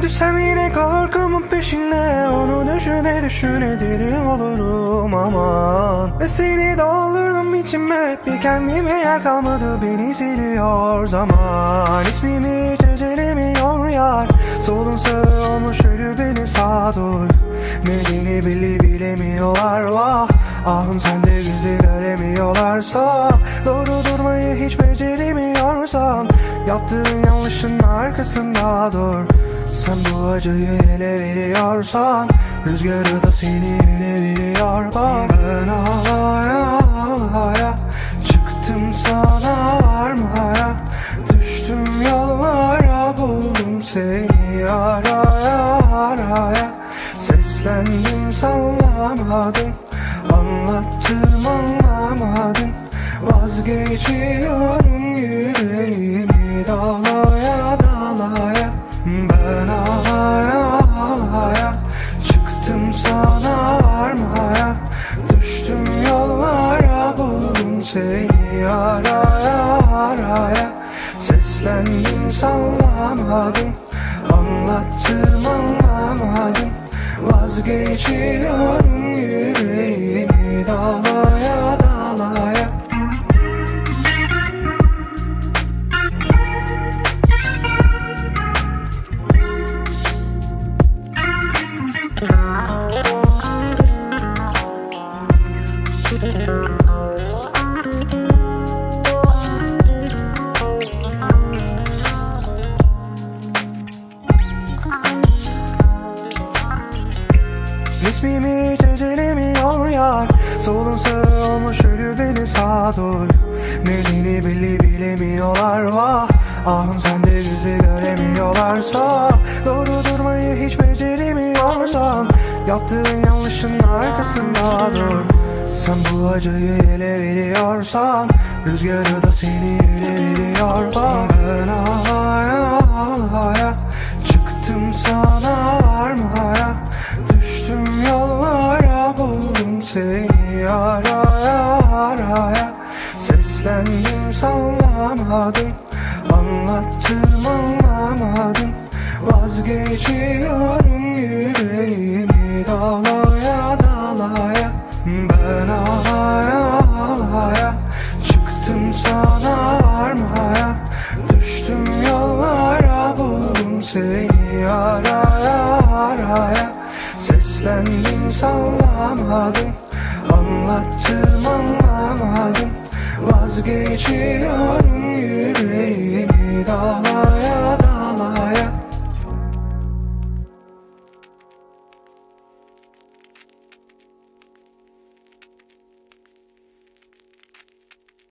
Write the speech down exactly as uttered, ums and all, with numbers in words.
Düşsem yine korkumun peşine, onu düşüne düşüne deli olurum aman. Ve seni doldurdum içime, bir kendime yer kalmadı, beni siliyor zaman. İsmimi hiç ecelemiyor yar, solun sağı olmuş ölü beni sağdur. Nedeni bile bilemiyorlar vah, ahım sende gizli göremiyorlarsa. Doğru durmayı hiç beceremiyorsan, yaptığın yanlışın arkasında dur. Sen bu acıyı ele veriyorsan, rüzgarı da seni ele veriyor bak. Ben ağlaya ağlaya çıktım sana varmaya, düştüm yollara buldum seni araya araya. Seslendim sallamadım, anlattım anlamadın. Vazgeçiyorum yüreğimi dalaya dalaya. Ben ağlaya ağlaya çıktım sana varmaya, düştüm yollara buldum seni araya araya. Seslendim sallamadım, anlattım anlamadım. Vazgeçiyorum yüreğimi dalaya dalaya. İsmimi hiç ecelemiyor yar, solun sağı olmuş ölü beni sağdur. Nedeni bile bilemiyorlar vah, ahım sende gizli göremiyorlarsa. Doğru durmayı hiç beceremiyorsan, yaptığın yanlışın arkasında dur. Sen bu acıyı ele veriyorsan, rüzgarı da seni ele veriyor bak. Ben ağlaya ağlaya çıktım sana varmaya, düştüm yollara buldum seni araya araya. Seslendim sallamadım, anlattım anlamadım. Vazgeçiyorum yüreğimi dalaya dalaya. Ben ağlaya ağlaya çıktım sana varmaya, düştüm yollara buldum seni araya araya. Seslendim sallamadım, anlattım anlamadım. Vazgeçiyorum yüreğimi